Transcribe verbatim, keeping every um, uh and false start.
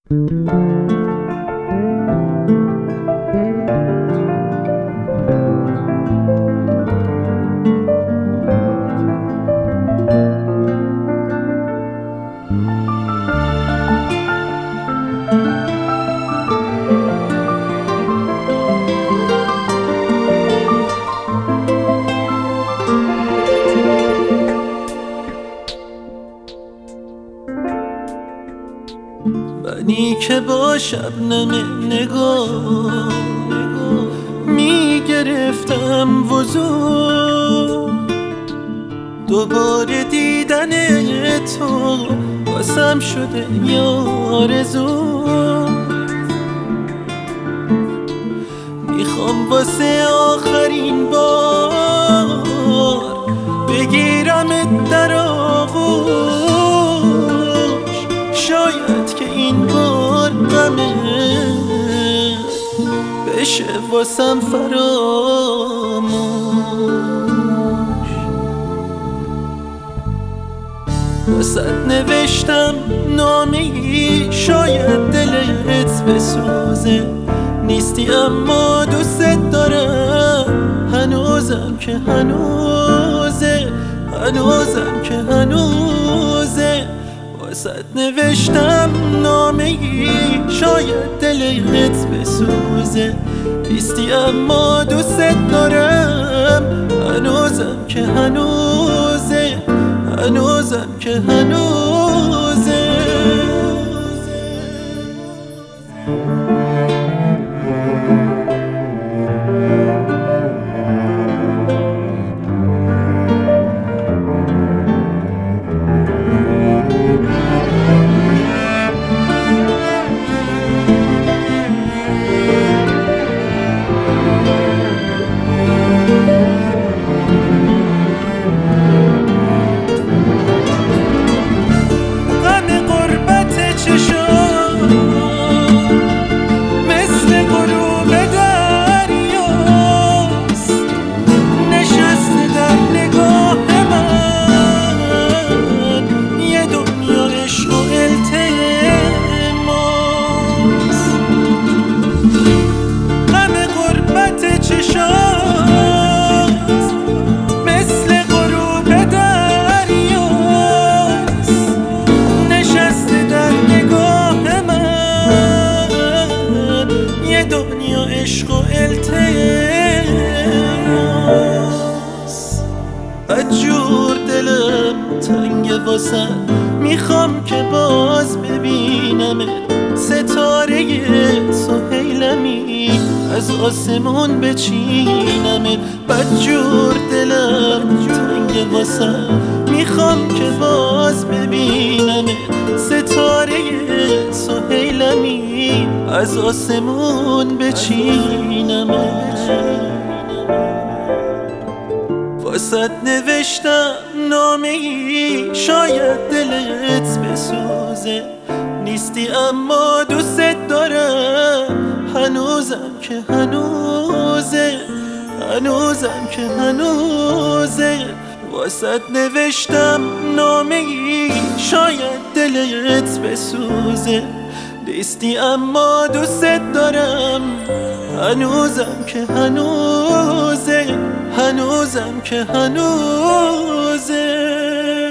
منی که با شبنم نگاه میگرفتم وضو، دوباره دیدن تو واسم شده آرزو. میخوام واسه آخرین بار بگیرمت در آغوش، شاید که این بار غمه بشه واسم فراموش. واسه نوشتم نامه‌ای شاید دلت بسوزه، نیستی اما دوست دارم، هنوزم که هنوزه، هنوزم که هنوزه. واسه نوشتم نامه‌ای شاید دلت بسوزه، نیستی اما دوست دارم، هنوزم که هنوزه، هنوزم که هنوزه. دنیا عشق و التماس، بدجور دلم تنگ واسه، میخوام که باز ببینمت، ستاره سهیلمی از آسمون بچینمت. بدجور دلم تنگ واسه، میخوام که باز ببینمت، ستاره سهیلمی از آسمون بچینمت. واسه نوشتم نامه‌ای شاید دلت بسوزه، نیستی اما دوست دارم، هنوزم که هنوزه، هنوزم که هنوزه. واسه نوشتم نامه‌ای شاید دلت بسوزه، نیستی اما دوست دارم، هنوزم که هنوزه، هنوزم که هنوزه.